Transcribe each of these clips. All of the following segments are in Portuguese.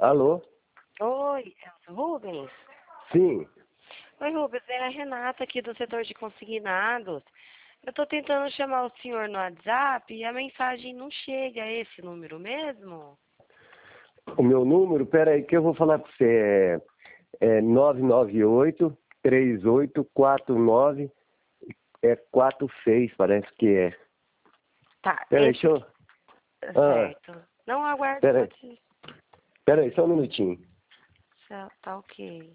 Alô? Oi, é o Rubens? Sim. Oi, Rubens, é a Renata aqui do setor de consignados. Eu estou tentando chamar o senhor no WhatsApp e a mensagem não chega. É esse número mesmo? O meu número, peraí, que eu vou falar para você. É 998-3849-46, parece que é. Tá, Peraí, esse deixa eu... aqui. Ah, Certo. Não, aguardo, peraí. pode. Peraí, só um minutinho. Tá ok.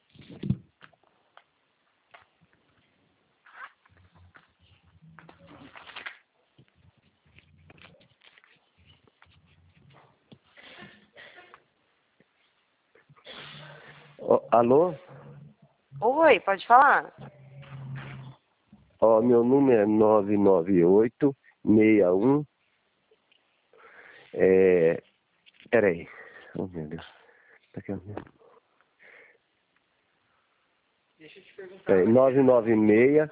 Alô? Oi, pode falar? Ó, meu número é 998-61... Peraí. Oh, meu Deus. Tá aqui, ó. Peraí, 996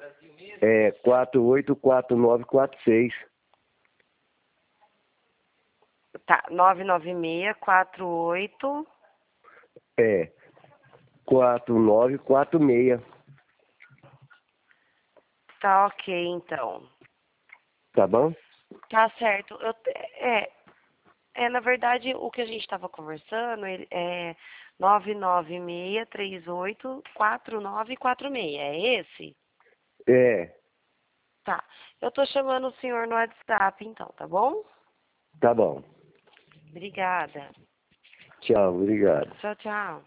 484946. Tá, 99648. É, 4946. Tá ok, então. Tá bom? Tá certo. Na verdade, o que a gente estava conversando é 996384946. É esse? É, Tá. Eu tô chamando o senhor no WhatsApp, então, tá bom? tá bom. Obrigada. Tchau, obrigado. Tchau, tchau.